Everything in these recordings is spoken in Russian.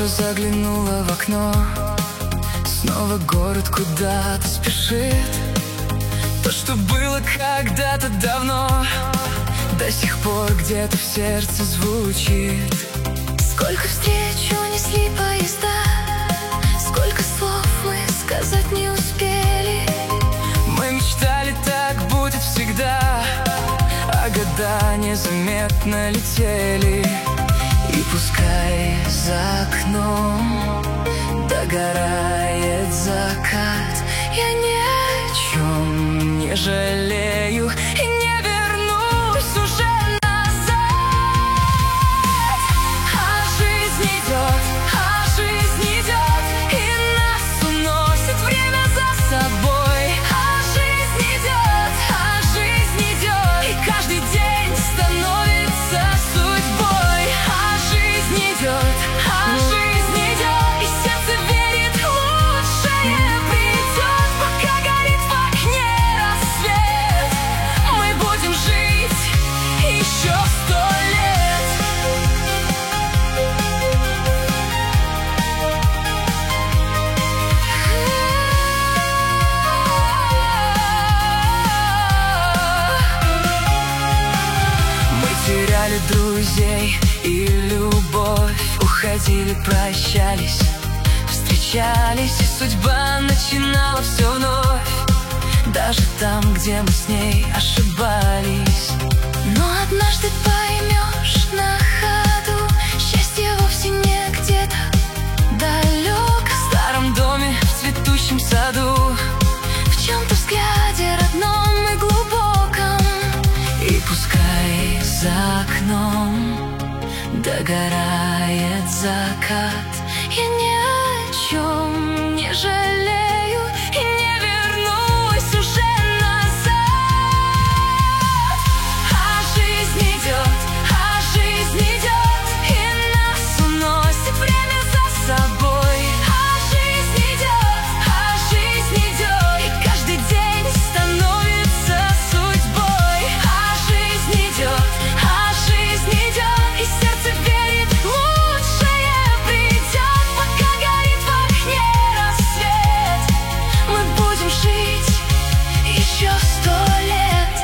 тоже заглянула в окно. Снова город куда-то спешит. То, что было когда-то давно, до сих пор где-то в сердце звучит. Сколько встреч унесли поезда, сколько слов мы сказать не успели. Мы мечтали, так будет всегда, а года незаметно летели. И пускай за окном догорает закат, я ни о чем не жалею и не вернусь уже назад. А жизнь идет, и нас уносит время за собой. А жизнь идет, и каждый день становится судьбой. А жизнь идет, и сердце верит, лучшее придет. Пока горит в окне рассвет, мы будем жить еще 100 лет. Мы теряли друзей и любовь, уходили, прощались, встречались, и судьба начинала все вновь. Даже там, где мы с ней ошибались. Но однажды поймешь на ходу, счастье вовсе не где-то далеко. В старом доме, в цветущем саду, В чем-то взгляде родном и глубоком. и пускай за окном догорает закат, Я ни о чем не жалею и не вернусь уже назад. а жизнь идет, И нас уносит время за собой. а жизнь идет, И каждый день становится судьбой. а жизнь идет, И сердце верит, лучшее придет. Пока горит в окне рассвет, мы будем жить еще 100 лет.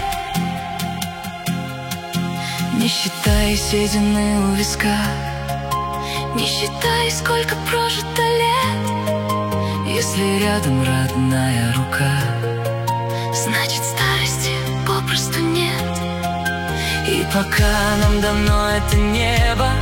не считай седины у виска, Не считай, сколько прожито лет. если рядом родная рука. Значит, старости попросту нет. И пока нам дано это небо,